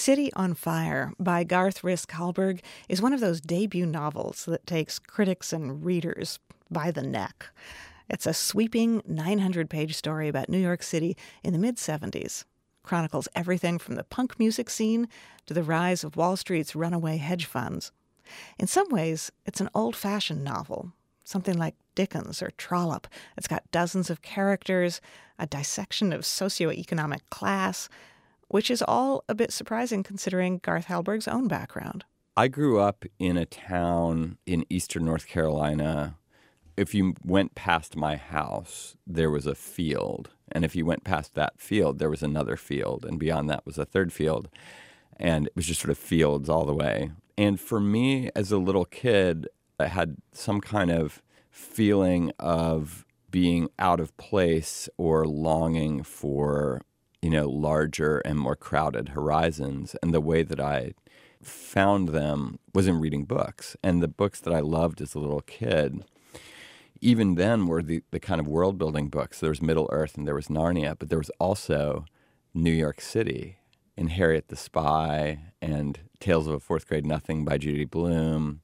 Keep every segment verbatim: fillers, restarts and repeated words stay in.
City on Fire by Garth Risk Hallberg is one of those debut novels that takes critics and readers by the neck. It's a sweeping nine hundred page story about New York City in the mid-seventies. Chronicles everything from the punk music scene to the rise of Wall Street's runaway hedge funds. In some ways, it's an old-fashioned novel, something like Dickens or Trollope. It's got dozens of characters, a dissection of socioeconomic class, which is all a bit surprising considering Garth Hallberg's own background. I grew up in a town in eastern North Carolina. If you went past my house, there was a field. And if you went past that field, there was another field. And beyond that was a third field. And it was just sort of fields all the way. And for me, as a little kid, I had some kind of feeling of being out of place or longing for, you know, larger and more crowded horizons. And the way that I found them was in reading books. And the books that I loved as a little kid, even then, were the, the kind of world-building books. There was Middle-earth and there was Narnia, but there was also New York City and Harriet the Spy and Tales of a Fourth Grade Nothing by Judy Blume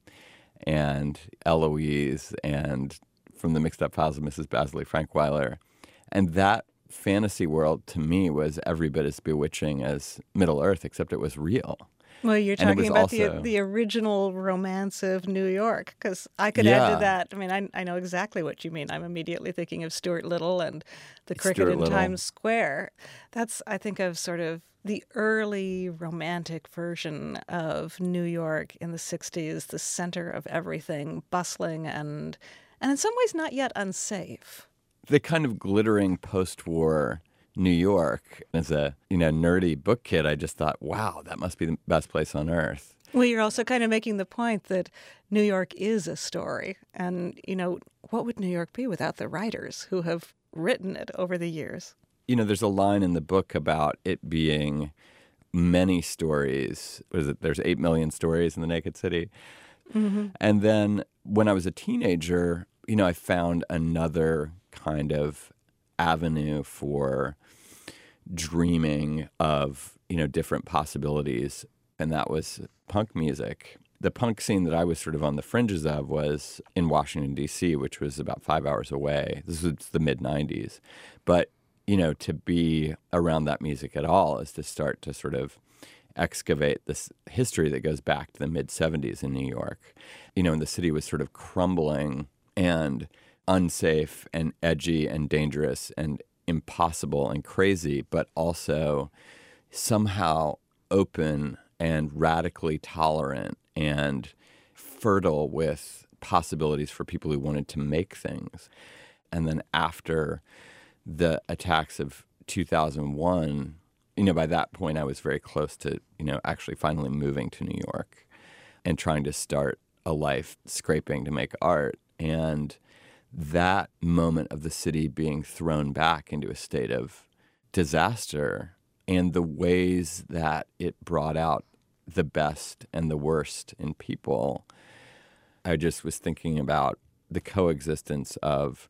and Eloise and From the Mixed Up Files of Missus Basley Frankweiler. And that fantasy world, to me, was every bit as bewitching as Middle-earth, except it was real. Well, you're talking about also, the the original romance of New York, because I could yeah. add to that. I mean, I, I know exactly what you mean. I'm immediately thinking of Stuart Little and the cricket Stuart in Little. Times Square. That's, I think, of sort of the early romantic version of New York in the sixties, the center of everything, bustling and, and in some ways not yet unsafe. The kind of glittering post-war New York. As a, you know, nerdy book kid, I just thought, wow, that must be the best place on earth. Well, you're also kind of making the point that New York is a story. And, you know, what would New York be without the writers who have written it over the years? You know, there's a line in the book about it being many stories. What is it? There's eight million stories in the Naked City. Mm-hmm. And then when I was a teenager, you know, I found another kind of avenue for dreaming of, you know, different possibilities, and that was punk music. The punk scene that I was sort of on the fringes of was in Washington, D C, which was about five hours away. This was the mid nineties. But, you know, to be around that music at all is to start to sort of excavate this history that goes back to the mid seventies in New York. You know, and the city was sort of crumbling and unsafe and edgy and dangerous and impossible and crazy, but also somehow open and radically tolerant and fertile with possibilities for people who wanted to make things. And then after the attacks of two thousand one, you know, by that point I was very close to, you know, actually finally moving to New York and trying to start a life scraping to make art. And that moment of the city being thrown back into a state of disaster and the ways that it brought out the best and the worst in people, I just was thinking about the coexistence of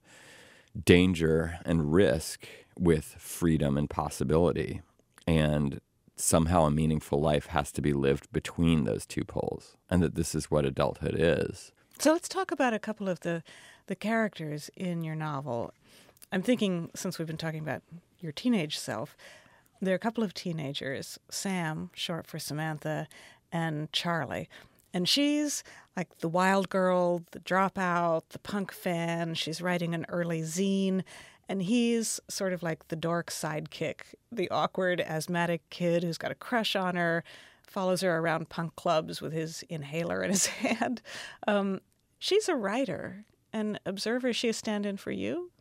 danger and risk with freedom and possibility. And somehow a meaningful life has to be lived between those two poles, and that this is what adulthood is. So let's talk about a couple of the, the characters in your novel. I'm thinking, since we've been talking about your teenage self, there are a couple of teenagers, Sam, short for Samantha, and Charlie. And she's like the wild girl, the dropout, the punk fan. She's writing an early zine. And he's sort of like the dork sidekick, the awkward, asthmatic kid who's got a crush on her, follows her around punk clubs with his inhaler in his hand. Um, she's a writer. And Observer, is she a stand-in for you?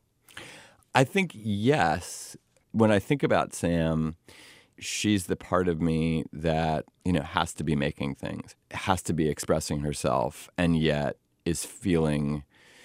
I think yes. When I think about Sam, she's the part of me that, you know, has to be making things, has to be expressing herself, and yet is feeling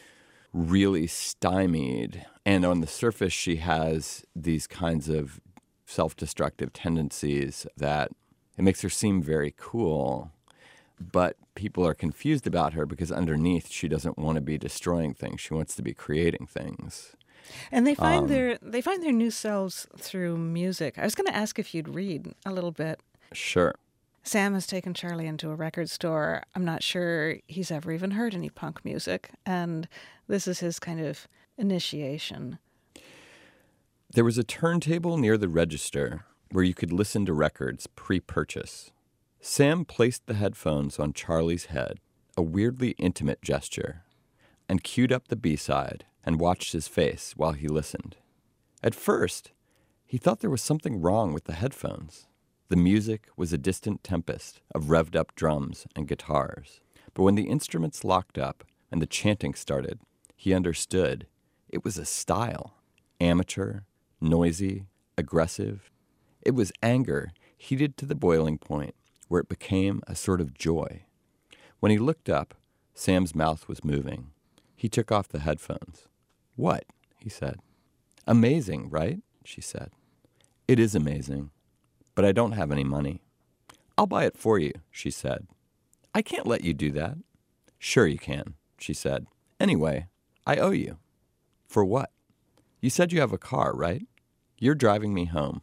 really stymied. And on the surface, she has these kinds of self-destructive tendencies that it makes her seem very cool. But people are confused about her because underneath, she doesn't want to be destroying things. She wants to be creating things. And they find Um, their they find their new selves through music. I was going to ask if you'd read a little bit. Sure. Sam has taken Charlie into a record store. I'm not sure he's ever even heard any punk music, and this is his kind of initiation. There was a turntable near the register where you could listen to records pre-purchase. Sam placed the headphones on Charlie's head, a weirdly intimate gesture, and queued up the B-side and watched his face while he listened. At first, he thought there was something wrong with the headphones. The music was a distant tempest of revved-up drums and guitars. But when the instruments locked up and the chanting started, he understood it was a style. Amateur, noisy, aggressive. It was anger heated to the boiling point where it became a sort of joy. When he looked up, Sam's mouth was moving. He took off the headphones. "What?" he said. "Amazing, right?" she said. "It is amazing, but I don't have any money." "I'll buy it for you," she said. "I can't let you do that." "Sure you can," she said. "Anyway, I owe you." "For what?" "You said you have a car, right? You're driving me home."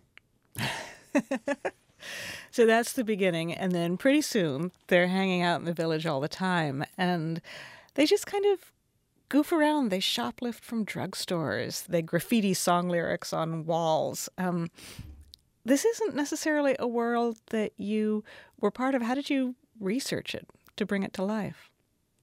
So that's the beginning, and then pretty soon they're hanging out in the village all the time, and they just kind of goof around. They shoplift from drugstores. They graffiti song lyrics on walls. Um, this isn't necessarily a world that you were part of. How did you research it to bring it to life?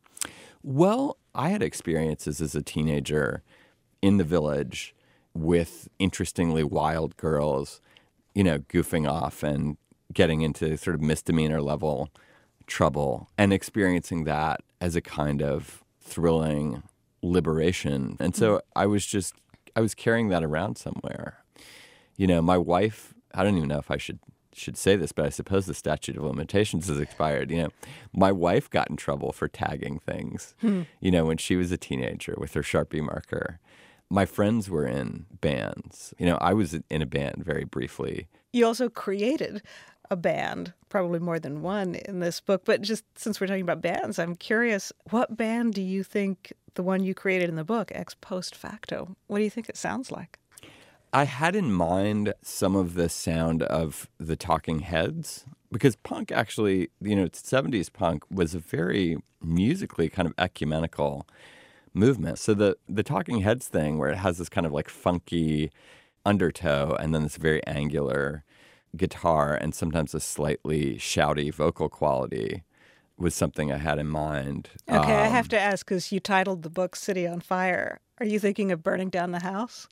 Well, I had experiences as a teenager in the village with interestingly wild girls, you know, goofing off and getting into sort of misdemeanor level trouble and experiencing that as a kind of thrilling liberation. And so I was just, I was carrying that around somewhere. You know, my wife, I don't even know if I should should say this, but I suppose the statute of limitations has expired. You know, my wife got in trouble for tagging things, hmm. you know, when she was a teenager with her Sharpie marker. My friends were in bands. You know, I was in a band very briefly. You also created a band, probably more than one in this book. But just since we're talking about bands, I'm curious, what band do you think the one you created in the book, Ex Post Facto, what do you think it sounds like? I had in mind some of the sound of the Talking Heads, because punk actually, you know, seventies punk was a very musically kind of ecumenical movement. So the, the Talking Heads thing, where it has this kind of like funky undertow and then this very angular guitar and sometimes a slightly shouty vocal quality, was something I had in mind. Okay, um, I have to ask, because you titled the book City on Fire. Are you thinking of burning down the house?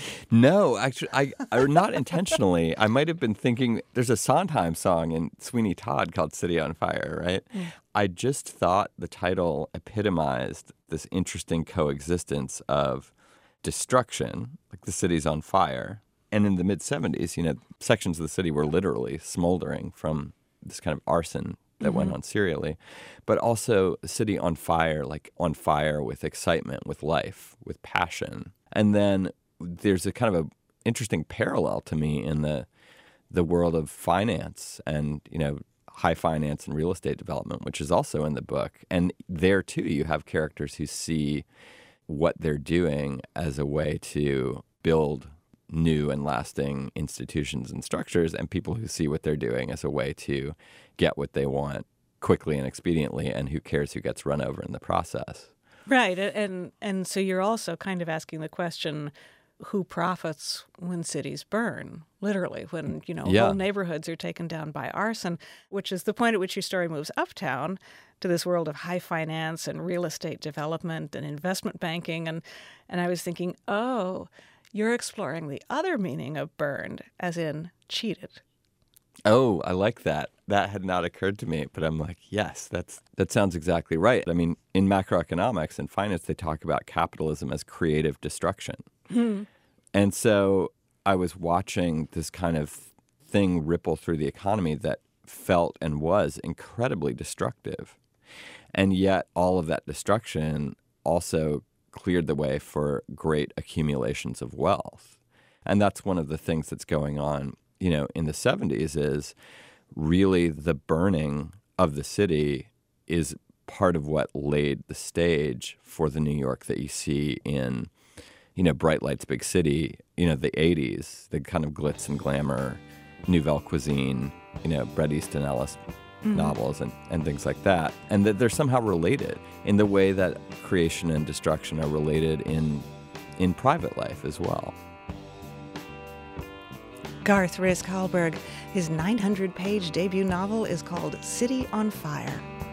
No, actually, I, I not intentionally. I might have been thinking, there's a Sondheim song in Sweeney Todd called City on Fire, right? Mm. I just thought the title epitomized this interesting coexistence of destruction, like the city's on fire. And in the mid-seventies, you know, sections of the city were literally smoldering from this kind of arson that mm-hmm. went on serially. But also a city on fire, like on fire with excitement, with life, with passion. And then there's a kind of a interesting parallel to me in the the world of finance and, you know, high finance and real estate development, which is also in the book. And there, too, you have characters who see what they're doing as a way to build new and lasting institutions and structures, and people who see what they're doing as a way to get what they want quickly and expediently, and who cares who gets run over in the process. Right. And, and so you're also kind of asking the question, who profits when cities burn, literally, when, you know, yeah. whole neighborhoods are taken down by arson, which is the point at which your story moves uptown to this world of high finance and real estate development and investment banking. And, and I was thinking, oh, you're exploring the other meaning of burned, as in cheated. Oh, I like that. That had not occurred to me, but I'm like, yes, that's that sounds exactly right. I mean, in macroeconomics and finance, they talk about capitalism as creative destruction. Hmm. And so I was watching this kind of thing ripple through the economy that felt and was incredibly destructive. And yet all of that destruction also cleared the way for great accumulations of wealth. And that's one of the things that's going on, you know, in the seventies is really the burning of the city is part of what laid the stage for the New York that you see in, you know, Bright Lights, Big City, you know, the eighties, the kind of glitz and glamour, Nouvelle Cuisine, you know, Bret Easton Ellis Mm-hmm. novels and, and things like that. And that they're somehow related in the way that creation and destruction are related in in private life as well. Garth Risk Hallberg, his nine hundred page debut novel is called City on Fire.